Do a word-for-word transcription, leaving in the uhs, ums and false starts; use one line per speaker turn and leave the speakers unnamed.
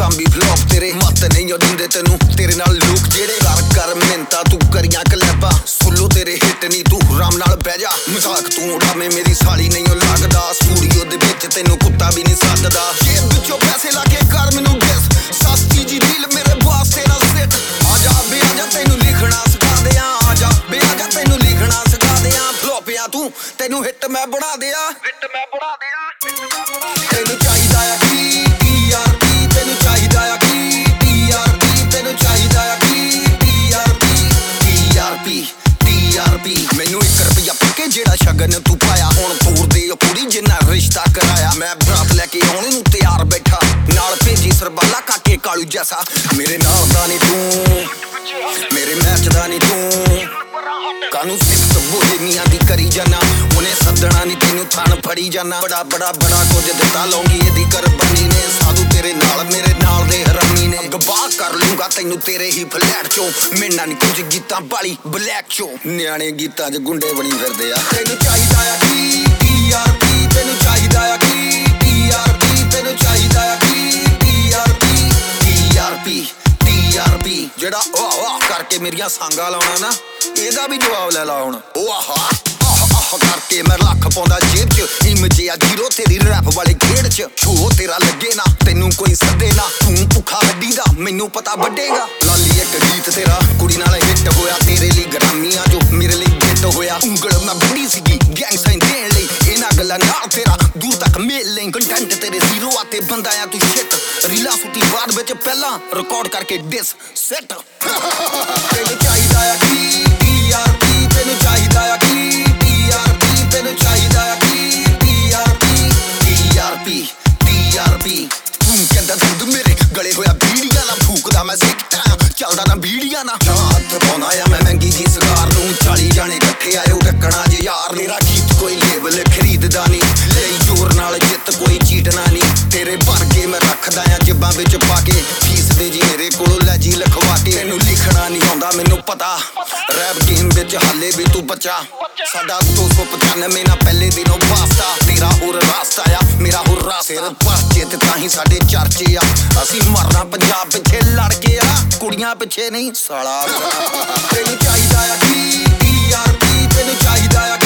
ਕੰਮ ਵੀ ਫਲॉप तेरे मत नहीं ओ दिंदे तेनू तेरे नाल लोक जेड़े कर कर मिन्नतां तू करियां कलैबां सुल्लो तेरे हिट नहीं तू आराम नाल बह जा मजाक तू उड़ावे मेरी साली नहीं ओ लगदा स्टूडियो दे विच तेनू कुत्ता भी नहीं सददा जेब विचों पैसे लाके कर मैनू गिस सस्ती जी रील मेरे बास तेरा सिट आजा बे आजा तेनू लिखना सिखा दियां आजा बे आजा तेनू लिखना सिखा दियां फ्लॉपिया तू तेनू हिट मैं बना दियां हिट मैं बना दियां तेनू चाहिदा आ की टीआरपी तेनू चाहिदा आ की टीआरपी तेनू चाहिदा आ की टीआरपी टीआरपी टीआरपी मैनू एक रुपया पक्के जेड़ा शगन तू पाया हुण तोड़ दे ओ कुड़ी जिन्ना रिश्ता कराया मैं बरात लेके आउणे नू तैयार बैठा नाल भेजी सरबाला काके कालू जैसा मेरे नाल दा नी तू मेरे मैच दा नी तू कानू सिफ्त बोले मियां दी करी जाना उन्हें सदना नी तेनू थान फड़ी जाना बड़ा बड़ा बड़ा कुछ दिता लौंगी एदी करबनी ने साधु तेरे नाल मेरे नाल दे हरामी ने गवाह कर लूंगा तेनू तेरे ही फ्लैट चो मिलना नी कुछ गीतां वाली ब्लैक चो न्याणे गीतां च गुंडे बनी फिरदे आ तेनू चाहिदा आ की टीआरपी तेनू चाहिदा आ की टीआरपी तेनू चाहिदा आ की टीआरपी टीआरपी टीआरपी जेड़ा वाह वाह करके मेरियां सांगा लाउणा ना ਇਹਦਾ ਵੀ ਜਵਾਬ ਲੈ ਲਾ ਹੁਣ ਉਹ ਆਹਾ ਆਹ ਆਹ ਕਰਕੇ ਮੈਂ ਲੱਖ ਪਾਉਂਦਾ ਜੇਬ ਚ ਇਮਜਿਆ ਜੀਰੋ ਤੇਰੀ ਰੈਪ ਵਾਲੇ ਖੇਡ ਚ ਛੋ ਤੇਰਾ ਲੱਗੇ ਨਾ ਤੈਨੂੰ ਕੋਈ ਸੱਦੇ ਨਾ ਤੂੰ ਭੁੱਖਾ ਹੱਡੀ ਦਾ ਮੈਨੂੰ ਪਤਾ ਵੱਡੇਗਾ ਲਾਲੀ ਇੱਕ ਗੀਤ ਤੇਰਾ ਕੁੜੀ ਨਾਲ ਹਿੱਟ ਹੋਇਆ ਤੇਰੇ ਲਈ ਗਰਾਮੀਆਂ ਜੋ ਮੇਰੇ ਲਈ ਗਿੱਟ ਹੋਇਆ ਉਂਗਲ ਮੈਂ ਬੰਦੀ ਸੀਗੀ ਗੈਂਗ ਸਾਈਨ ਦੇਣ ਲਈ ਇਹਨਾਂ ਗੱਲਾਂ ਨਾਲ ਤੇਰਾ ਦੂਰ ਤੱਕ ਮੇਲ ਲਈ ਕੰਟੈਂਟ ਤੇਰੇ ਜ਼ੀਰੋ ਆ ਤੇ ਬੰਦਾ ਆ ਤੂੰ ਸ਼ਿਟ ਰੀਲਾਂ ਸੁੱਟੀ ਬਾਅਦ ਵਿੱਚ ਪਹਿਲਾਂ ਰਿਕਾਰਡ ਕਰਕੇ ਡਿਸ ਸੈਟ ਤੈਨੂੰ ਚਾਹੀਦਾ ਆ ਕੀ टीआरपी तेनू चाहिदा आ की टीआरपी तेनू चाहिदा आ की टीआरपी टीआरपी टीआरपी तू कहंदा दुध मेरे गले होया बीड़ियां ना फूकदा मैं सिगटा चलदा ना बीड़ियां ना हाथ पाउंदा आ मैं महंगी जी सिगार नू चाली जाने इकट्ठे आए ढक्कना जे यार मेरा गीत कोई लेबल खरीददा नहीं ਲਈ जोर नाल जित कोई चीटना नहीं तेरे वर्गे मैं रखदा आ जिब्बां विच पा के फीस दे जी मेरे कोलों लै जी लिखवा के तैनू लिखना नहीं आउंदा मैनू पता रैप गेम विच हाले भी तू बचा साडा दो सौ पचानवे ना पहले दिनों वास्ता तेरा होर रास्ता आ मेरा होर रास्ता सिर परचे ते ताही साडे चर्चे आ असीं मरना पंजाब पिछे लड़ के आ कुड़ियां पिछे नहीं साला तैनू चाहिदा आ की टीआरपी तैनू चाहिदा आ